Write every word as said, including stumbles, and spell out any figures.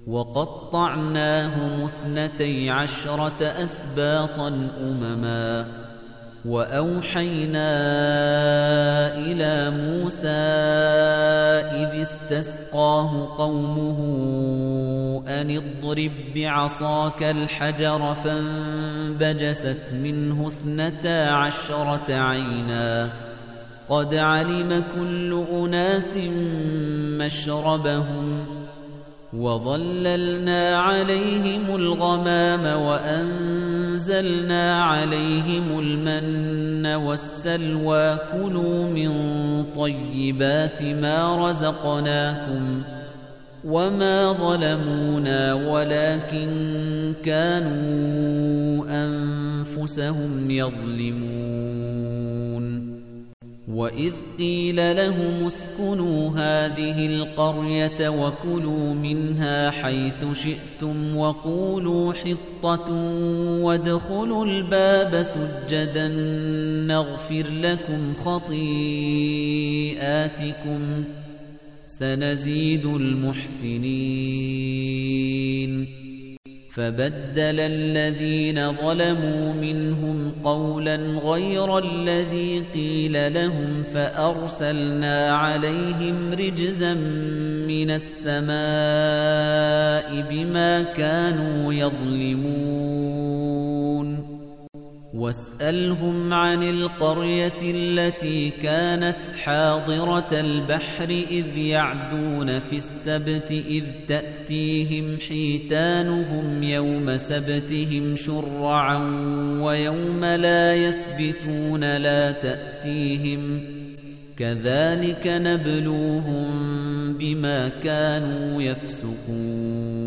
وَقَطَّعْنَاهُمُ اثْنَتَيْ عَشْرَةَ أَسْبَاطًا أُمَمًا وَأَوْحَيْنَا إِلَى مُوسَى إِذِ اسْتَسْقَاهُ قَوْمُهُ أَنِ اضْرِب بِّعَصَاكَ الْحَجَرَ فَانبَجَسَتْ مِنْهُ اثْنَتَا عَشْرَةَ عَيْنًا قَدْ عَلِمَ كُلُّ أُنَاسٍ مَّشْرَبَهُمْ وَظَلَّلْنَا عَلَيْهِمُ الْغَمَامَ وَأَنزَلْنَا عَلَيْهِمُ الْمَنَّ وَالسَّلْوَىٰ كُلُوا مِن طَيِّبَاتِ مَا رَزَقْنَاكُمْ وَمَا ظَلَمُونَا وَلَٰكِن كَانُوا أَنفُسَهُمْ يَظْلِمُونَ وَإِذْ قِيلَ لَهُمُ اسْكُنُوا هَٰذِهِ الْقَرْيَةَ وَكُلُوا مِنْهَا حَيْثُ شِئْتُمْ وَقُولُوا حِطَّةٌ وَادْخُلُوا الْبَابَ سُجَّدًا نَّغْفِرْ لَكُمْ خَطِيئَاتِكُمْ سَنَزِيدُ الْمُحْسِنِينَ فَبَدَّلَ الَّذِينَ ظَلَمُوا مِنْهُمْ قَوْلًا غَيْرَ الَّذِي قِيلَ لَهُمْ فَأَرْسَلْنَا عَلَيْهِمْ رِجْزًا مِّنَ السَّمَاءِ بِمَا كَانُوا يَظْلِمُونَ وَاسْأَلْهُمْ عَنِ الْقَرْيَةِ الَّتِي كَانَتْ حَاضِرَةَ الْبَحْرِ إِذْ يَعْدُونَ فِي السَّبْتِ إِذْ تَأْتِيهِمْ حِيتَانُهُمْ يَوْمَ سَبْتِهِمْ شُرَّعًا وَيَوْمَ لَا يَسْبِتُونَ لَا تَأْتِيهِمْ كَذَلِكَ نَبْلُوهُم بِمَا كَانُوا يَفْسُقُونَ